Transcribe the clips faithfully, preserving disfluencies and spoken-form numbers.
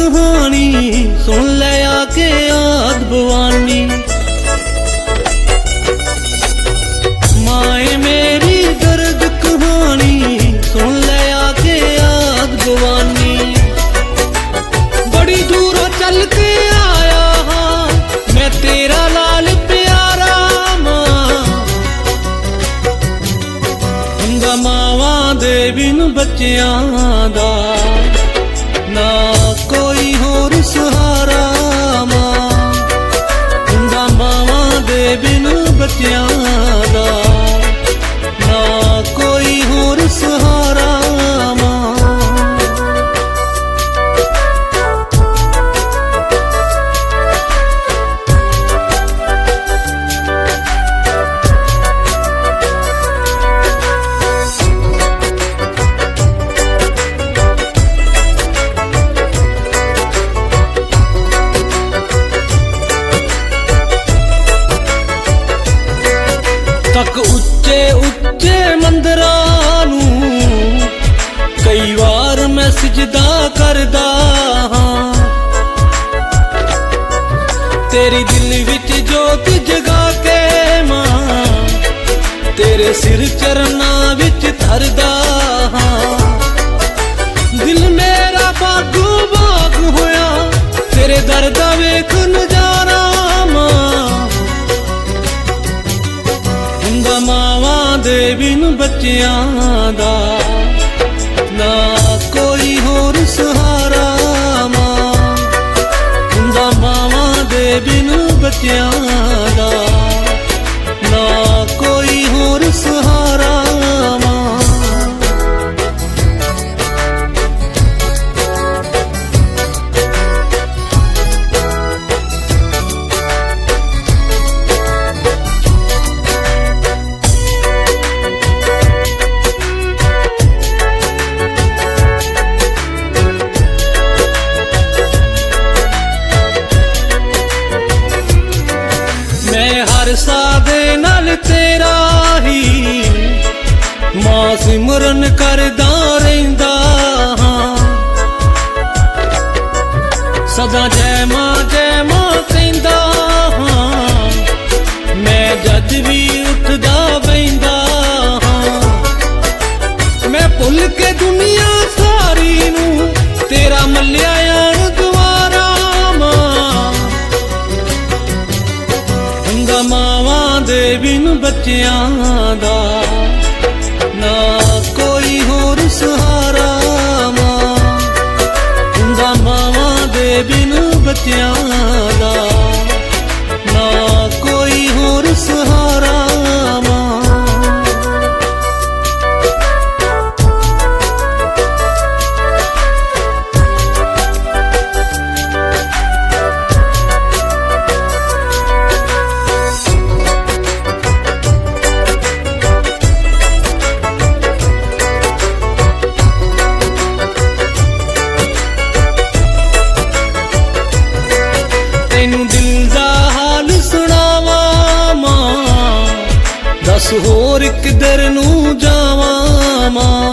कहानी सुन ले आके याद भवानी। माए मेरी दर्द कहानी सुन ले आके याद भवानी। बड़ी दूरों चल के आया हाँ मैं तेरा लाल प्यारा मां। हुंदा मावां दे बिन बच्चियां दा ना कोई होर सहारा मां। हुंदा मावां दे बिन बच्चियां दा ना कोई होर सहारा मां। तक उच्चे उच्चे मंदिरां नूं कई बार मैं सिजदा करदा हां। तेरी दिल विच जोत जगा के मां तेरे सिर चरना विच धरदा हां। दिल मेरा बागो बाग होया तेरे दर दा वेख नजारा मां। हुंदा मावां दे बिन बच्चियां दा ना कोई होर सहारा मां। हुंदा मावां दे बिन बच्चियां दा ना कोई होर सहारा मां। सादे नाल तेरा ही मां सिमरन करदा रहिंदा हां। सदा जय मां जय मां कहंदा हां मैं जद भी उठदा बहिंदा हां। मैं भुल के दुनिया सारी नूं तेरा मल्लिया आण दुआरा मां। हुंदा मावां दे बिन बच्चियां दा ना कोई होर सहारा मां। हुंदा मावां दे बिन बच्चियां दा ना कोई होर सहारा मां। तैनू दिल दा हाल सुनावा मां दस होर किधर नूं जावा मां।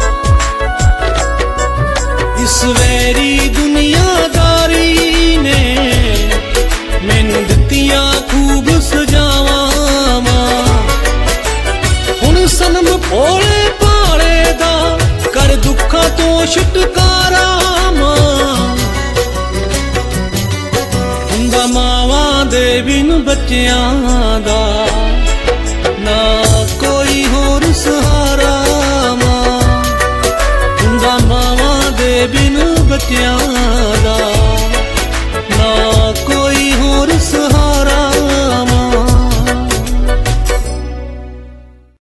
इस वैरी दुनियादारी ने मैनू दित्तियां खूब सजावा मां। हुण सनम भोले भाले दा कर दुखां तो छुटकारा मां। हुंदा मावां दे बिन बच्चियां दा ना कोई होर सहारा मां। हुंदा मावां दे बिन बच्चियां